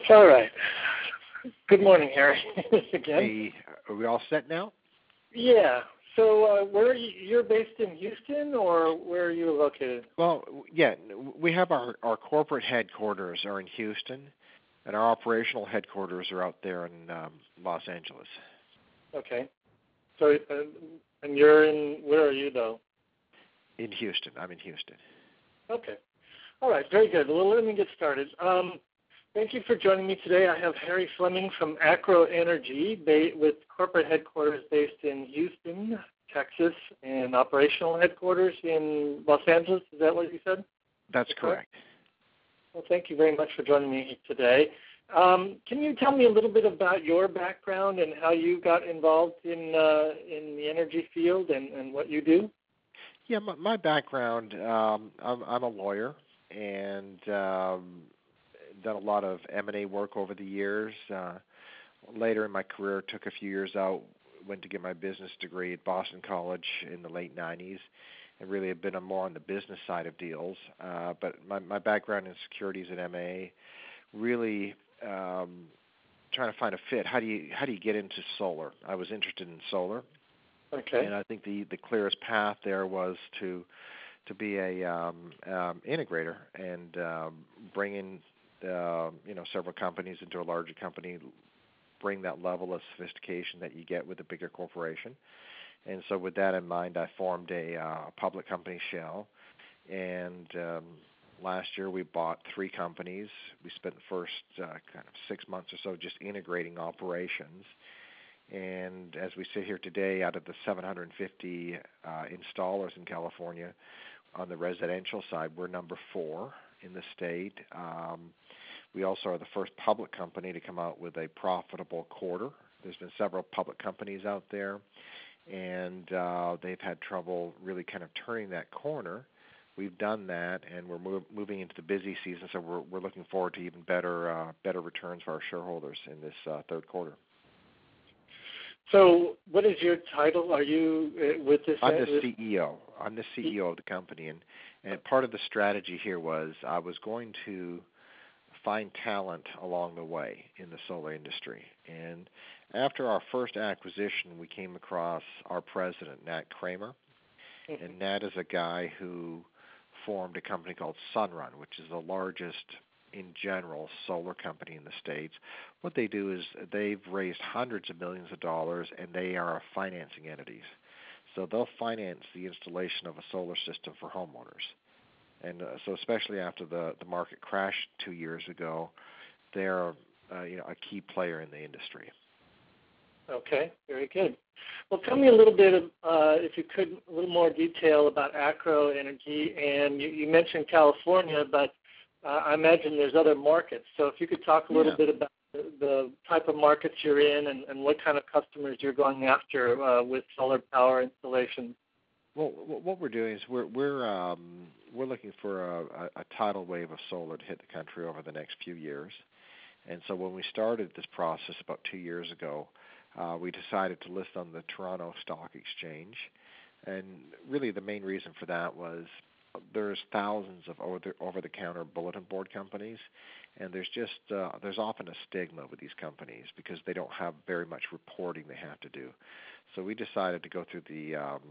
All right. Good morning, Harry. Again. Hey, are we all set now? Yeah. So, where are you? You're based in Houston, or where are you located? Well, yeah, we have our corporate headquarters are in Houston, and our operational headquarters are out there in Los Angeles. Okay. So, and you're in, where are you, though? In Houston. I'm in Houston. Okay. All right. Very good. Well, let me get started. Thank you for joining me today. I have Harry Fleming from Acro Energy with corporate headquarters based in Houston, Texas, and operational headquarters in Los Angeles. Is that what you said? That's correct. Well, thank you very much for joining me today. Can you tell me a little bit about your background and how you got involved in the energy field and what you do? Yeah, my background, I'm a lawyer and done a lot of M&A work over the years. Later in my career, took a few years out, went to get my business degree at Boston College in the late 90s, and really have been more on the business side of deals. But my background in securities at M&A, really trying to find a fit. How do you get into solar? I was interested in solar. Okay. And I think the clearest path there was to be a integrator and bring in several companies into a larger company, bring that level of sophistication that you get with a bigger corporation. And so with that in mind, I formed a public company, Shell, and last year we bought 3 companies. We spent the first kind of 6 months or so just integrating operations. And as we sit here today, out of the 750 installers in California, on the residential side, we're number 4 in the state. We also are the first public company to come out with a profitable quarter. There's been several public companies out there, and they've had trouble really kind of turning that corner. We've done that, and we're moving into the busy season, so we're looking forward to even better returns for our shareholders in this third quarter. So, what is your title? Are you with this? I'm the CEO. I'm the CEO of the company, and part of the strategy here was I was going to find talent along the way in the solar industry. And after our first acquisition, we came across our president, Nat Kramer. Mm-hmm. And Nat is a guy who formed a company called Sunrun, which is the largest in general solar company in the States. What they do is they've raised hundreds of millions of dollars, and they are financing entities. So they'll finance the installation of a solar system for homeowners. And so especially after the market crashed 2 years ago, they're a key player in the industry. Okay, very good. Well, tell me a little bit, if you could, a little more detail about Acro Energy. And you mentioned California, but I imagine there's other markets. So if you could talk a little bit about the type of markets you're in and what kind of customers you're going after with solar power installations. Well, what we're doing is we're looking for a tidal wave of solar to hit the country over the next few years. And so when we started this process about 2 years ago, we decided to list on the Toronto Stock Exchange. And really the main reason for that was there's thousands of over-the-counter bulletin board companies, and there's often a stigma with these companies because they don't have very much reporting they have to do. So we decided to go through the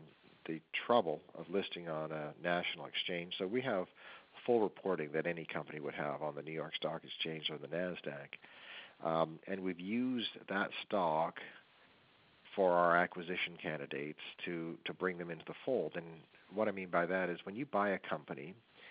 trouble of listing on a national exchange. So we have full reporting that any company would have on the New York Stock Exchange or the NASDAQ. And we've used that stock for our acquisition candidates to bring them into the fold. And what I mean by that is when you buy a company,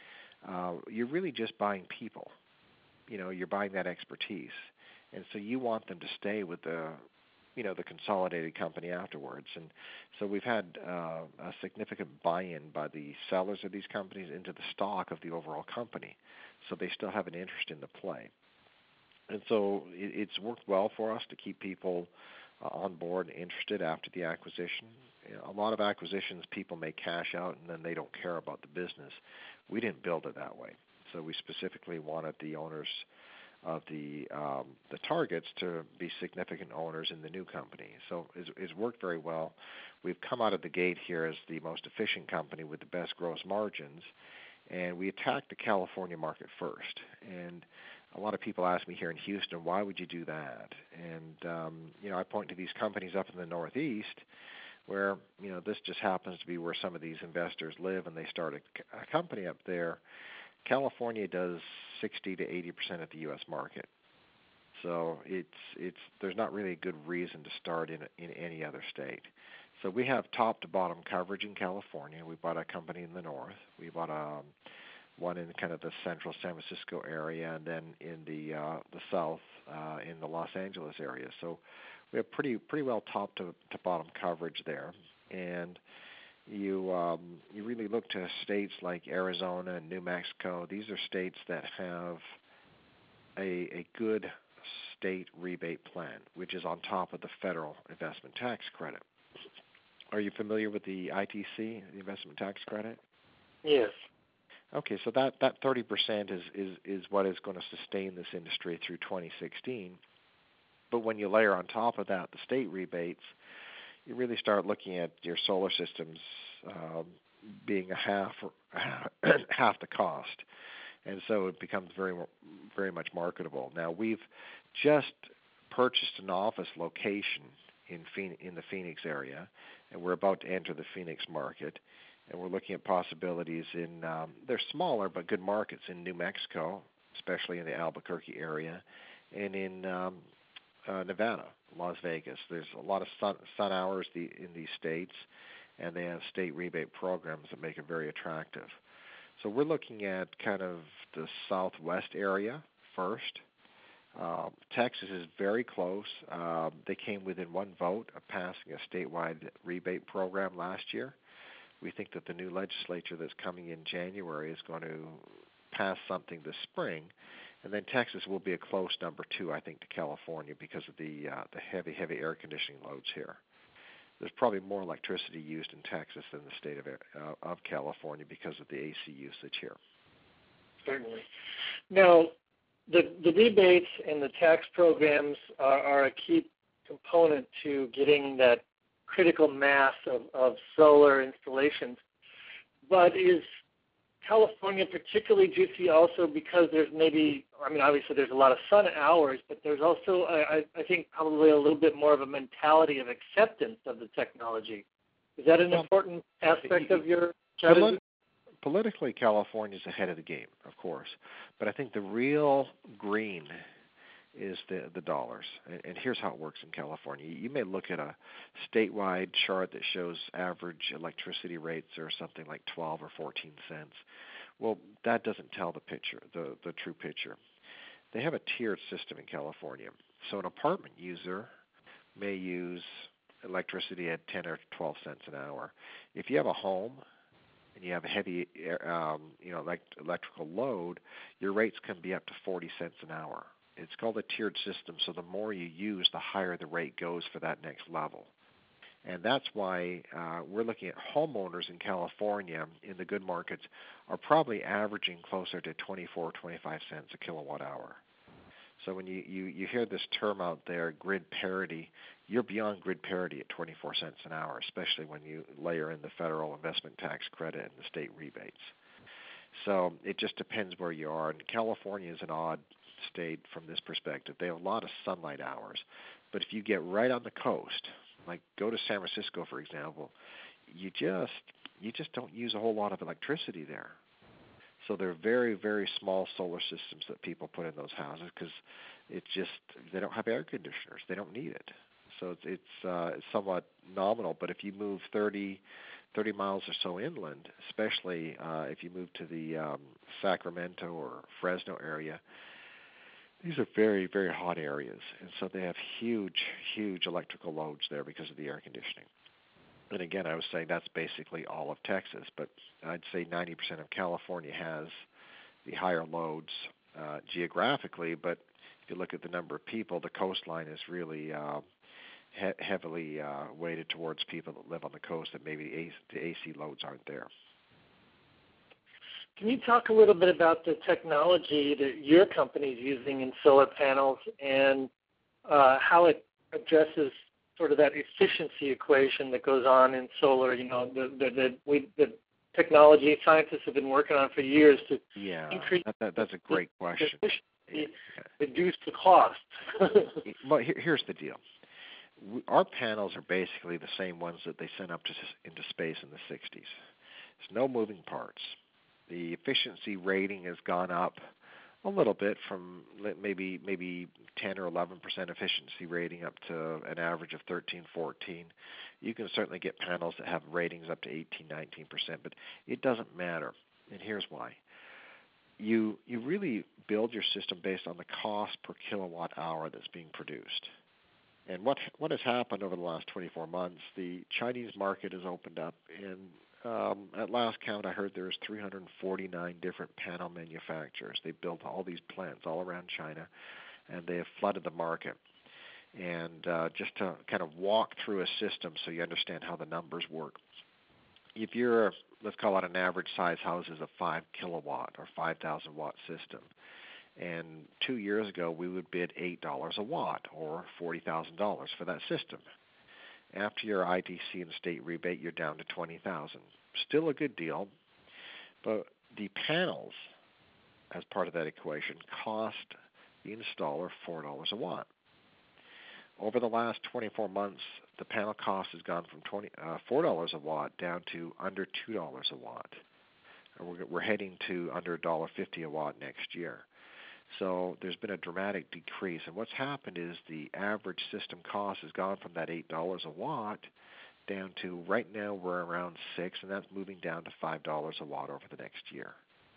you're really just buying people. You're buying that expertise. And so you want them to stay with the consolidated company afterwards. And so we've had a significant buy-in by the sellers of these companies into the stock of the overall company. So they still have an interest in the play. And so it's worked well for us to keep people on board and interested after the acquisition. A lot of acquisitions, people may cash out and then they don't care about the business. We didn't build it that way. So we specifically wanted the owners of the targets to be significant owners in the new company. So it's worked very well. We've come out of the gate here as the most efficient company with the best gross margins, and we attacked the California market first. And a lot of people ask me here in Houston, why would you do that? And I point to these companies up in the Northeast where, this just happens to be where some of these investors live, and they start a company up there. California does 60 to 80% of the U.S. market. So there's not really a good reason to start in any other state. So we have top to bottom coverage in California. We bought a company in the north. We bought one in kind of the central San Francisco area, and then in the south in the Los Angeles area. So we have pretty well top to bottom coverage there. And you really look to states like Arizona and New Mexico. These are states that have a good state rebate plan, which is on top of the federal investment tax credit. Are you familiar with the ITC, the investment tax credit? Yes. Okay, so that 30% is what is going to sustain this industry through 2016. But when you layer on top of that the state rebates, you really start looking at your solar systems being a half the cost, and so it becomes very much marketable. Now, we've just purchased an office location in the Phoenix area, and we're about to enter the Phoenix market, and we're looking at possibilities in they're smaller but good markets in New Mexico, especially in the Albuquerque area, and in Nevada, Las Vegas. There's a lot of sun hours in these states, and they have state rebate programs that make it very attractive. So we're looking at kind of the southwest area first. Texas is very close. They came within one vote of passing a statewide rebate program last year. We think that the new legislature that's coming in January is going to pass something this spring, and then Texas will be a close number 2, I think, to California because of the heavy air conditioning loads here. There's probably more electricity used in Texas than the state of California because of the AC usage here. Certainly. Now, the rebates and the tax programs are a key component to getting that critical mass of solar installations. But is California particularly juicy also because there's obviously there's a lot of sun hours, but there's also, I think, probably a little bit more of a mentality of acceptance of the technology. Is that an important aspect of your strategy? Politically, California's ahead of the game, of course. But I think the real green is the dollars. And here's how it works in California. You may look at a statewide chart that shows average electricity rates are something like 12 or 14 cents. Well, that doesn't tell the picture, the true picture. They have a tiered system in California. So an apartment user may use electricity at 10 or 12 cents an hour. If you have a home and you have a heavy electrical load, your rates can be up to 40 cents an hour. It's called a tiered system, so the more you use, the higher the rate goes for that next level. And that's why we're looking at homeowners in California in the good markets are probably averaging closer to 24, 25 cents a kilowatt hour. So when you hear this term out there, grid parity, you're beyond grid parity at 24 cents an hour, especially when you layer in the federal investment tax credit and the state rebates. So it just depends where you are. And California is an odd state from this perspective. They have a lot of sunlight hours, but if you get right on the coast, like go to San Francisco, for example, you just don't use a whole lot of electricity there. So they're very, very small solar systems that people put in those houses because they don't have air conditioners. They don't need it. So it's somewhat nominal. But if you move 30 miles or so inland, especially if you move to the Sacramento or Fresno area, these are very, very hot areas, and so they have huge electrical loads there because of the air conditioning. And again, I was saying that's basically all of Texas, but I'd say 90% of California has the higher loads geographically, but if you look at the number of people, the coastline is really heavily weighted towards people that live on the coast, that maybe the AC loads aren't there. Can you talk a little bit about the technology that your company is using in solar panels and how it addresses sort of that efficiency equation that goes on in solar? You know, that technology scientists have been working on for years to increase that's a great question. Efficiency, reduce the cost. Well, here's the deal. Our panels are basically the same ones that they sent up into space in the 60s. There's no moving parts. The efficiency rating has gone up a little bit from maybe 10 or 11% efficiency rating up to an average of 13, 14. You can certainly get panels that have ratings up to 18, 19%, but it doesn't matter. And here's why. You really build your system based on the cost per kilowatt hour that's being produced. And what has happened over the last 24 months, the Chinese market has opened up, and at last count I heard there's 349 different panel manufacturers. They built all these plants all around China, and they have flooded the market. And just to kind of walk through a system so you understand how the numbers work, if you're, let's call it an average size house is a 5 kilowatt or 5,000 watt system, and 2 years ago we would bid $8 a watt or $40,000 for that system. After your ITC and state rebate, you're down to $20,000. Still a good deal, but the panels, as part of that equation, cost the installer $4 a watt. Over the last 24 months, the panel cost has gone from $4 a watt down to under $2 a watt. We're heading to under $1.50 a watt next year. So there's been a dramatic decrease. And what's happened is the average system cost has gone from that $8 a watt down to, right now we're around $6, and that's moving down to $5 a watt over the next year.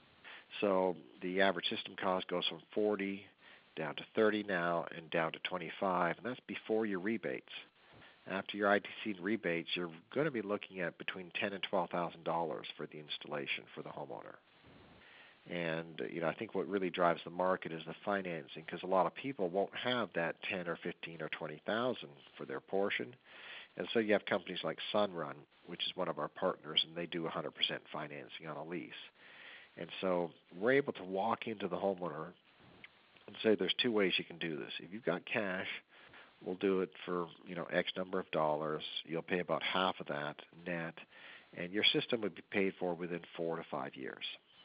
So the average system cost goes from 40 down to 30 now and down to 25, and that's before your rebates. After your ITC and rebates, you're going to be looking at between $10,000 and $12,000 for the installation for the homeowner. And I think what really drives the market is the financing, because a lot of people won't have that 10 or 15 or 20,000 for their portion. And so you have companies like Sunrun, which is one of our partners, and they do 100% financing on a lease. And so we're able to walk into the homeowner and say there's two ways you can do this. If you've got cash, we'll do it for X number of dollars. You'll pay about half of that net, and your system would be paid for within 4 to 5 years.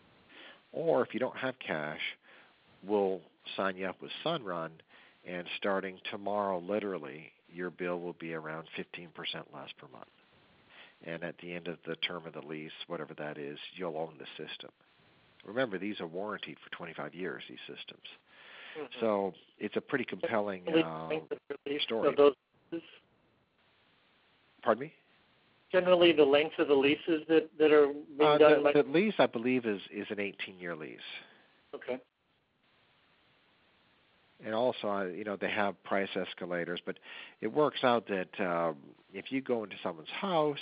Or if you don't have cash, we'll sign you up with Sunrun, and starting tomorrow, literally, your bill will be around 15% less per month. And at the end of the term of the lease, whatever that is, you'll own the system. Remember, these are warranted for 25 years, these systems. Mm-hmm. So it's a pretty compelling story. Pardon me? Generally, the length of the leases that are being done? The lease, I believe, is an 18-year lease. Okay. And also, they have price escalators, but it works out that if you go into someone's house,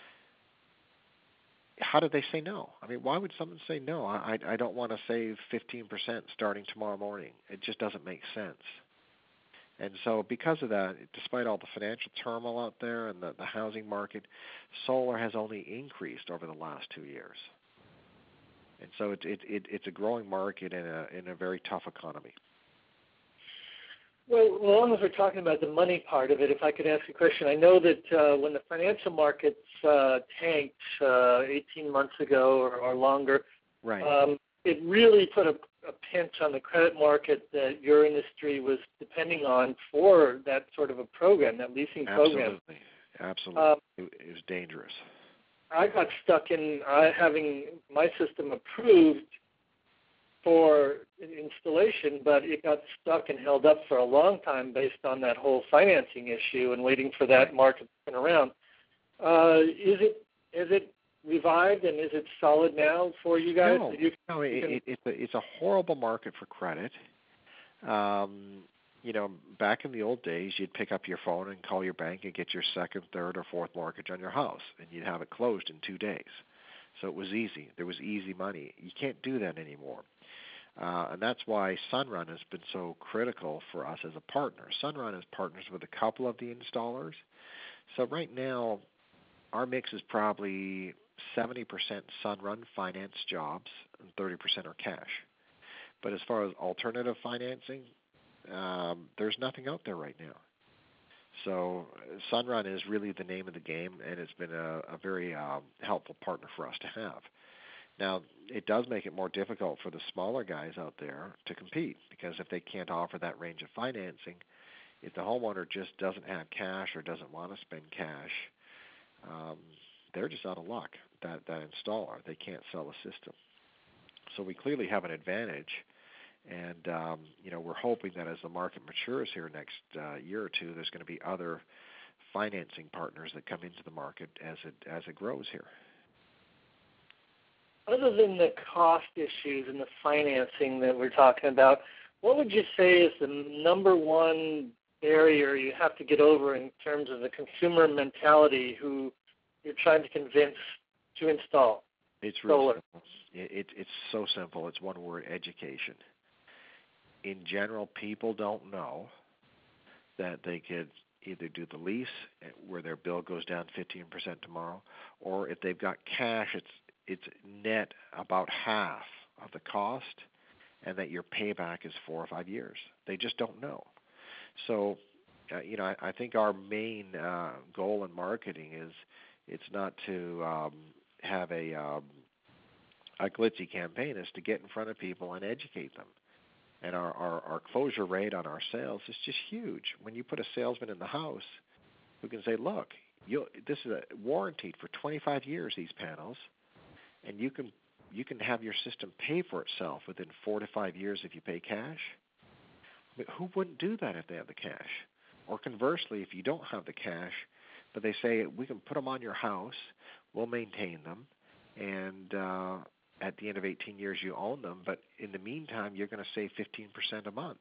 how do they say no? I mean, why would someone say no? I don't want to save 15% starting tomorrow morning. It just doesn't make sense. And so because of that, despite all the financial turmoil out there and the housing market, solar has only increased over the last 2 years. And so it's a growing market in a very tough economy. Well, as long as we're talking about the money part of it, if I could ask a question. I know that when the financial markets tanked 18 months ago or longer, right. It really put a pinch on the credit market that your industry was depending on for that sort of a program, that leasing program. Absolutely. It was dangerous. I got stuck in having my system approved for installation, but it got stuck and held up for a long time based on that whole financing issue and waiting for that market to turn around. Is it revived, and is it solid now for you guys? No, it's a horrible market for credit. Back in the old days, you'd pick up your phone and call your bank and get your second, third, or fourth mortgage on your house, and you'd have it closed in 2 days. So it was easy. There was easy money. You can't do that anymore. And that's why Sunrun has been so critical for us as a partner. Sunrun is partners with a couple of the installers. So right now, our mix is probably 70% Sunrun finance jobs and 30% are cash. But as far as alternative financing, there's nothing out there right now. So Sunrun is really the name of the game, and it's been a very helpful partner for us to have. Now, it does make it more difficult for the smaller guys out there to compete, because if they can't offer that range of financing, if the homeowner just doesn't have cash or doesn't want to spend cash, they're just out of luck. That installer, they can't sell the system. So we clearly have an advantage, and we're hoping that as the market matures here next year or two, there's going to be other financing partners that come into the market as it grows here. Other than the cost issues and the financing that we're talking about, what would you say is the number one barrier you have to get over in terms of the consumer mentality who you're trying to convince to install solar? Simple. It's so simple. It's one word: education. In general, people don't know that they could either do the lease where their bill goes down 15% tomorrow, or if they've got cash, it's net about half of the cost, and that your payback is 4 or 5 years. They just don't know. So, I think our main goal in marketing is it's not to have a glitzy campaign. Is to get in front of people and educate them. And our closure rate on our sales is just huge. When you put a salesman in the house who can say, look, this is warranted for 25 years, these panels, and you can have your system pay for itself within 4 to 5 years if you pay cash. I mean, who wouldn't do that if they have the cash? Or conversely, if you don't have the cash, but they say, we can put them on your house, we'll maintain them, and at the end of 18 years you own them, but in the meantime you're going to save 15% a month.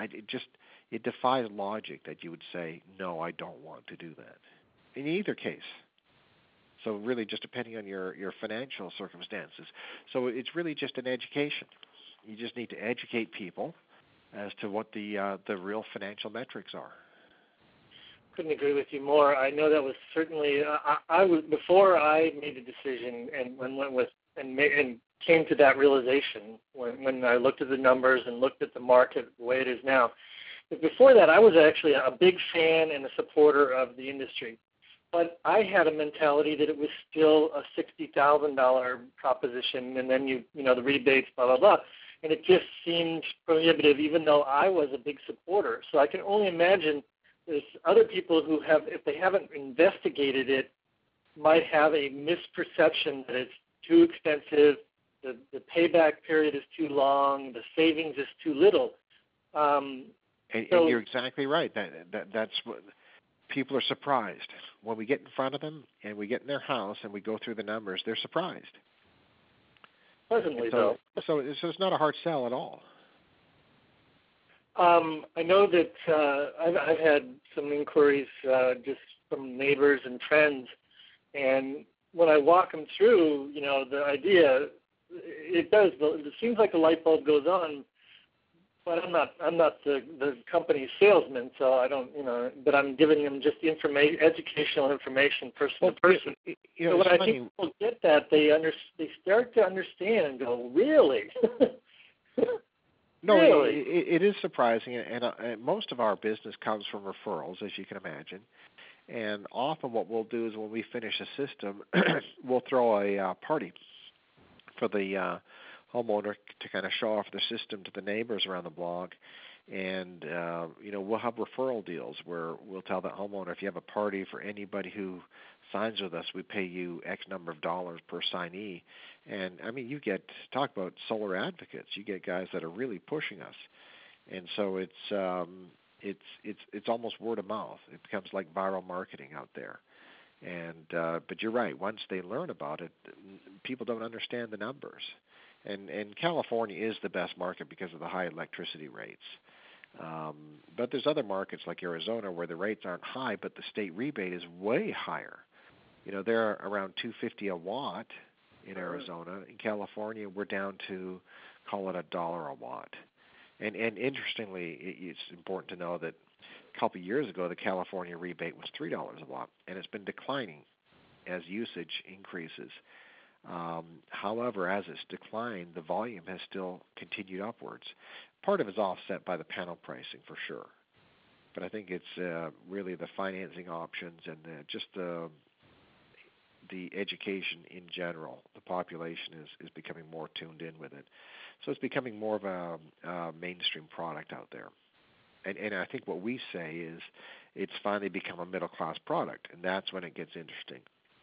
It defies logic that you would say, no, I don't want to do that. In either case. So really just depending on your financial circumstances. So it's really just an education. You just need to educate people as to what the real financial metrics are. Couldn't agree with you more. I know that was certainly I was before I made a decision and went with and came to that realization when I looked at the numbers and looked at the market the way it is now. But before that, I was actually a big fan and a supporter of the industry. But I had a mentality that it was still a $60,000 proposition, and then the rebates, blah, blah, blah. And it just seemed prohibitive, even though I was a big supporter. So I can only imagine there's other people who have, if they haven't investigated it, might have a misperception that it's too expensive, the payback period is too long, the savings is too little. And you're exactly right. That's what people are surprised. When we get in front of them and we get in their house and we go through the numbers, they're surprised. Pleasantly so it's not a hard sell at all. I know that I've had some inquiries just from neighbors and friends, and when I walk them through, the idea, it seems like the light bulb goes on, but I'm not the company's salesman, so I don't, but I'm giving them just educational information, person to person. So when I think people get that, they start to understand and go, really? No, really? It is surprising, and most of our business comes from referrals, as you can imagine. And often what we'll do is when we finish a system, we'll throw a party for the homeowner to kind of show off the system to the neighbors around the block. And, we'll have referral deals where we'll tell the homeowner, if you have a party for anybody who signs with us, we pay you X number of dollars per signee. And, you talk about solar advocates. You get guys that are really pushing us. And so it's almost word of mouth. It becomes like viral marketing out there. And but you're right. Once they learn about it, people don't understand the numbers. And California is the best market because of the high electricity rates. But there's other markets like Arizona where the rates aren't high, but the state rebate is way higher. They're around $2.50 a watt in Arizona. In California, we're down to, call it $1 a watt. And interestingly, it's important to know that a couple of years ago, the California rebate was $3 a watt, and it's been declining as usage increases. However, as it's declined, the volume has still continued upwards. Part of it is offset by the panel pricing, for sure. but I think it's really the financing options and just the education in general. The population is becoming more tuned in with it. So it's becoming more of a mainstream product out there. And I think what we say is it's finally become a middle-class product, and that's when it gets interesting.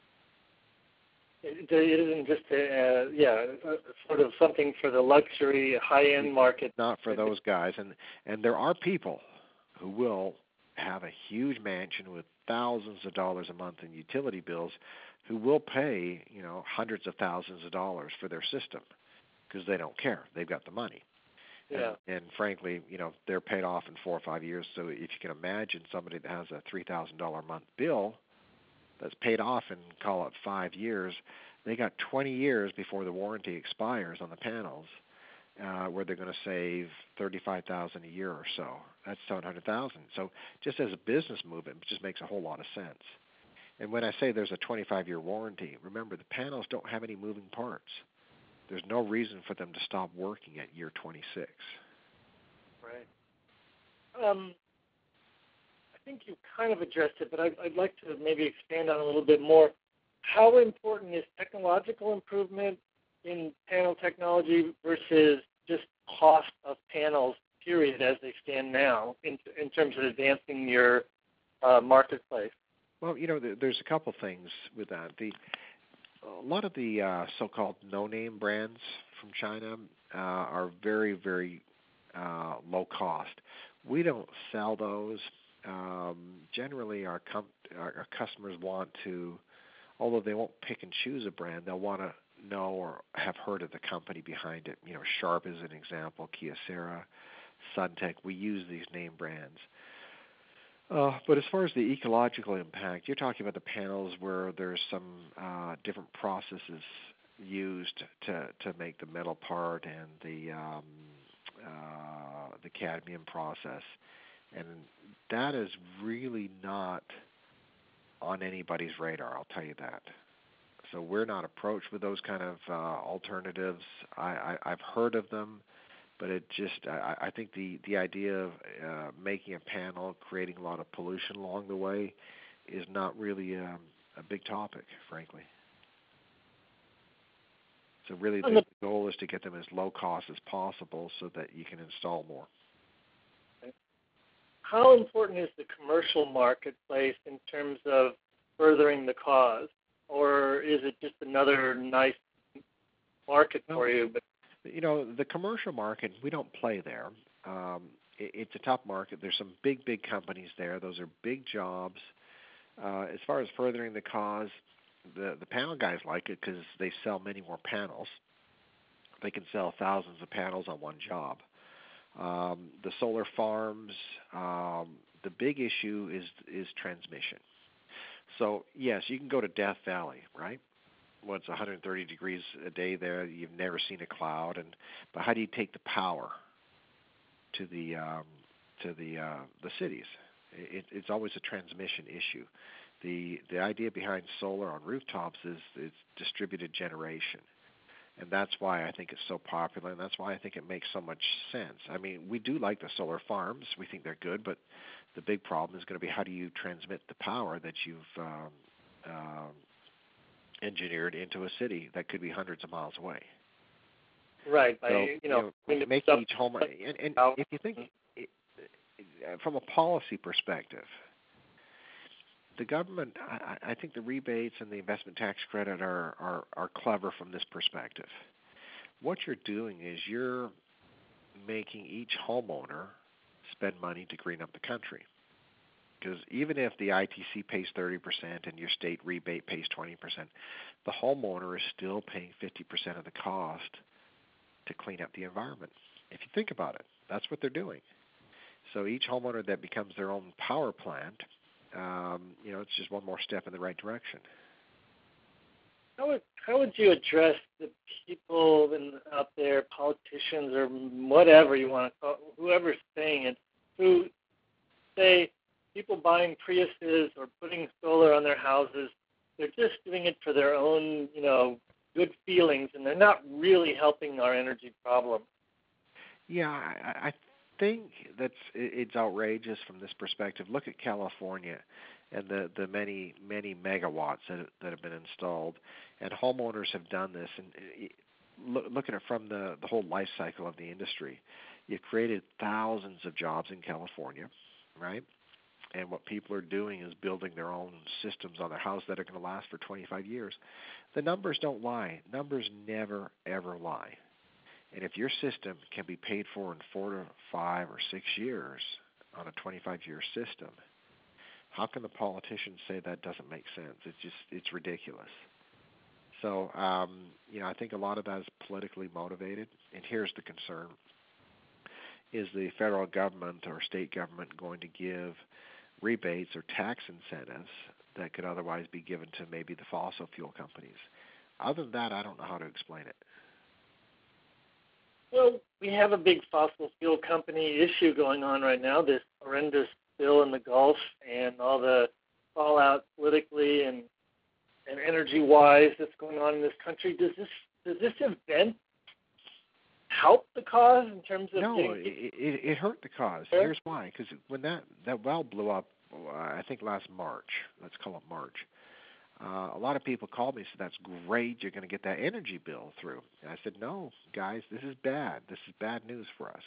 It isn't just sort of something for the luxury, high-end market. Not for those guys. And there are people who will have a huge mansion with thousands of dollars a month in utility bills who will pay, hundreds of thousands of dollars for their system because they don't care. They've got the money. Yeah. And frankly, they're paid off in 4 or 5 years. So if you can imagine somebody that has a $3,000 a month bill that's paid off in, call it 5 years, they got 20 years before the warranty expires on the panels, where they're going to save $35,000 a year or so. That's $700,000. So just as a business move, it just makes a whole lot of sense. And when I say there's a 25-year warranty, remember the panels don't have any moving parts. There's no reason for them to stop working at year 26. Right. I think you kind of addressed it, but I'd like to maybe expand on it a little bit more. How important is technological improvement in panel technology versus just cost of panels, period, as they stand now, in terms of advancing your marketplace? Well, there's a couple things with that. A lot of the so-called no-name brands from China are very, very low cost. We don't sell those. Generally, our customers want to, although they won't pick and choose a brand, they'll want to know or have heard of the company behind it. Sharp is an example, Kyocera, Suntech. We use these name brands. But as far as the ecological impact, you're talking about the panels where there's some different processes used to make the metal part and the cadmium process, and that is really not on anybody's radar. I'll tell you that. So we're not approached with those kind of alternatives. I've heard of them. But I think the idea of making a panel, creating a lot of pollution along the way, is not really a big topic, frankly. So really the goal is to get them as low cost as possible so that you can install more. How important is the commercial marketplace in terms of furthering the cause? Or is it just another nice market for you? But the commercial market, we don't play there. It's a tough market. There's some big companies there. Those are big jobs. As far as furthering the cause, the panel guys like it because they sell many more panels. They can sell thousands of panels on one job. The solar farms, the big issue is transmission. So, yes, you can go to Death Valley, right? Well, it's 130 degrees a day there. You've never seen a cloud, but how do you take the power to the cities? It's always a transmission issue. The idea behind solar on rooftops is distributed generation, and that's why I think it's so popular, and that's why I think it makes so much sense. I mean, we do like the solar farms. We think they're good, but the big problem is going to be how do you transmit the power that you've engineered into a city that could be hundreds of miles away. Right. So, making each home, and if you think from a policy perspective, the government, I think the rebates and the investment tax credit are clever from this perspective. What you're doing is you're making each homeowner spend money to green up the country. Because even if the ITC pays 30% and your state rebate pays 20%, the homeowner is still paying 50% of the cost to clean up the environment. If you think about it, that's what they're doing. So each homeowner that becomes their own power plant, it's just one more step in the right direction. How would you address the people out there, politicians or whatever you want to call, whoever's saying it, who say people buying Priuses or putting solar on their houses, they're just doing it for their own, good feelings, and they're not really helping our energy problem? Yeah, think it's outrageous from this perspective. Look at California and the many megawatts that have been installed, and homeowners have done this. And look at it from the whole life cycle of the industry. You created thousands of jobs in California, right? And what people are doing is building their own systems on their house that are going to last for 25 years. The numbers don't lie. Numbers never, ever lie. And if your system can be paid for in 4 to 5 or 6 years on a 25-year system, how can the politicians say that doesn't make sense? It's ridiculous. So, I think a lot of that is politically motivated. And here's the concern. Is the federal government or state government going to give rebates or tax incentives that could otherwise be given to maybe the fossil fuel companies? Other than that, I don't know how to explain it. Well, we have a big fossil fuel company issue going on right now, this horrendous spill in the Gulf and all the fallout politically and energy-wise that's going on in this country. Does this event help the cause in terms of it hurt the cause. Sure. Here's why. Because when that well blew up, I think last March, let's call it March, a lot of people called me and said, that's great, you're going to get that energy bill through. And I said, no, guys, this is bad. This is bad news for us.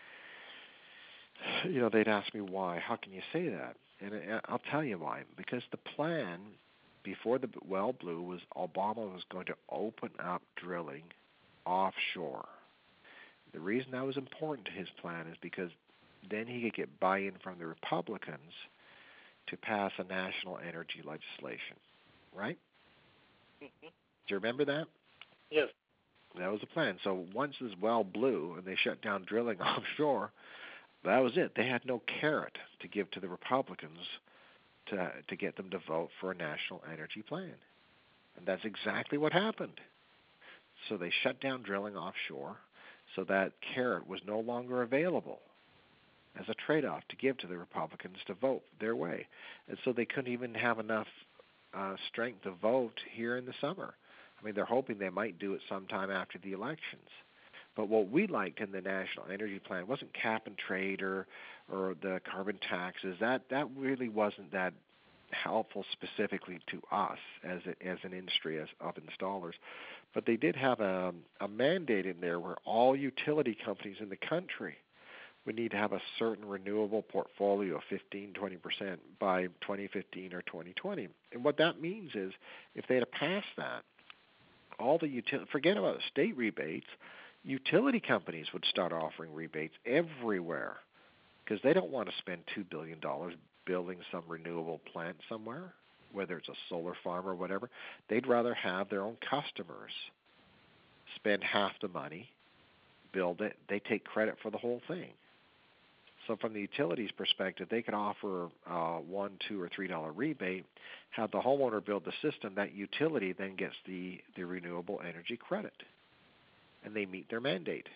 And, they'd ask me why. How can you say that? And I'll tell you why. Because the plan before the well blew was Obama was going to open up drilling offshore. The reason that was important to his plan is because then he could get buy-in from the Republicans to pass a national energy legislation, right? Mm-hmm. Do you remember that? Yes. That was the plan. So once this well blew and they shut down drilling offshore, that was it. They had no carrot to give to the Republicans to get them to vote for a national energy plan. And that's exactly what happened. So they shut down drilling offshore, so that carrot was no longer available as a trade-off to give to the Republicans to vote their way. And so they couldn't even have enough strength to vote here in the summer. I mean, they're hoping they might do it sometime after the elections. But what we liked in the National Energy Plan wasn't cap and trade or the carbon taxes. That really wasn't that helpful specifically to us as an industry of installers. But they did have a mandate in there where all utility companies in the country would need to have a certain renewable portfolio of 15-20% by 2015 or 2020. And what that means is if they had passed that, all the forget about the state rebates, utility companies would start offering rebates everywhere because they don't want to spend $2 billion building some renewable plant somewhere, whether it's a solar farm or whatever. They'd rather have their own customers spend half the money, build it. They take credit for the whole thing. So from the utilities perspective, they could offer $1, $2, or $3 rebate, have the homeowner build the system. That utility then gets the renewable energy credit, and they meet their mandate.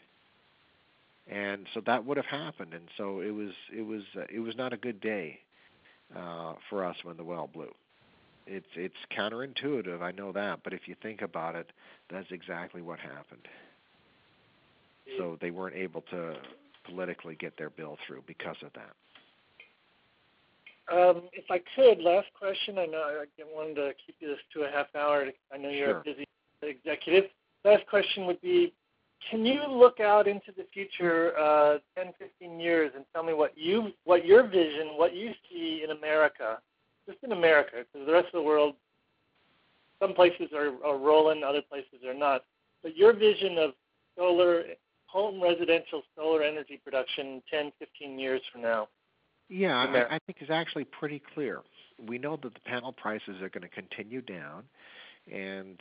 And so that would have happened. And so it was not a good day for us when the well blew. It's counterintuitive, I know that, but if you think about it, that's exactly what happened. So they weren't able to politically get their bill through because of that. If I could, last question. I know I wanted to keep this to a half hour. I know you're a busy executive. Last question would be, can you look out into the future 10, 15 years and tell me what your vision, what you see in America, just in America, because the rest of the world, some places are rolling, other places are not, but your vision of home residential solar energy production 10, 15 years from now? Yeah, I think it's actually pretty clear. We know that the panel prices are going to continue down, and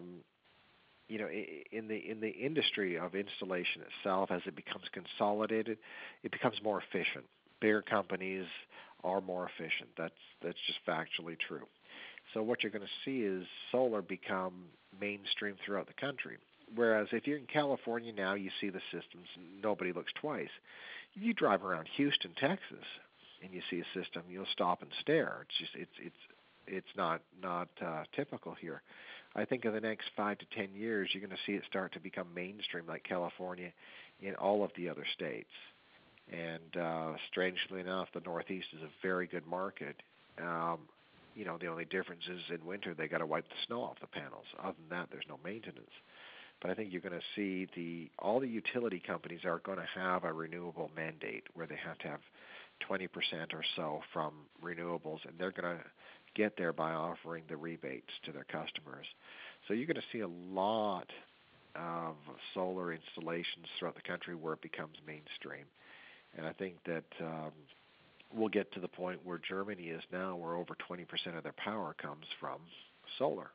in the industry of installation itself, as it becomes consolidated, it becomes more efficient. Bigger companies are more efficient. That's just factually true. So what you're going to see is solar become mainstream throughout the country. Whereas if you're in California now, you see the systems, nobody looks twice. If you drive around Houston, Texas, and you see a system, you'll stop and stare. It's not typical here. I think in the next 5 to 10 years, you're going to see it start to become mainstream like California in all of the other states. And strangely enough, the Northeast is a very good market. The only difference is in winter they got to wipe the snow off the panels. Other than that, there's no maintenance. But I think you're going to see all the utility companies are going to have a renewable mandate where they have to have 20% or so from renewables, and they're going to get there by offering the rebates to their customers. So you're going to see a lot of solar installations throughout the country where it becomes mainstream. And I think that we'll get to the point where Germany is now, where over 20% of their power comes from solar.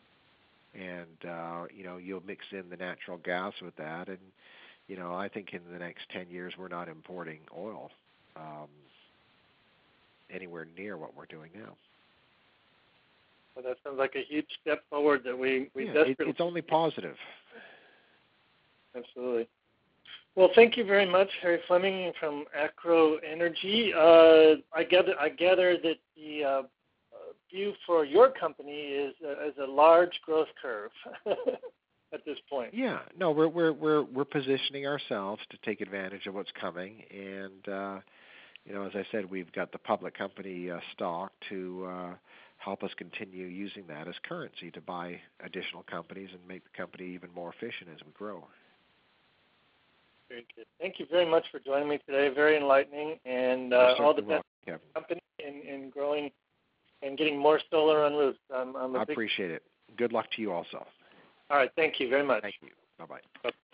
And, you'll mix in the natural gas with that. And, I think in the next 10 years, we're not importing oil anywhere near what we're doing now. Well, that sounds like a huge step forward that we desperately... It's only positive. Absolutely. Well, thank you very much, Harry Fleming from Acro Energy. I gather that the view for your company is a large growth curve at this point. Yeah, no, we're positioning ourselves to take advantage of what's coming, and as I said, we've got the public company stock to help us continue using that as currency to buy additional companies and make the company even more efficient as we grow. Very good. Thank you very much for joining me today. Very enlightening, and all the best to the company in growing and getting more solar on roofs. I appreciate it. Good luck to you also. All right. Thank you very much. Thank you. Bye-bye. Bye.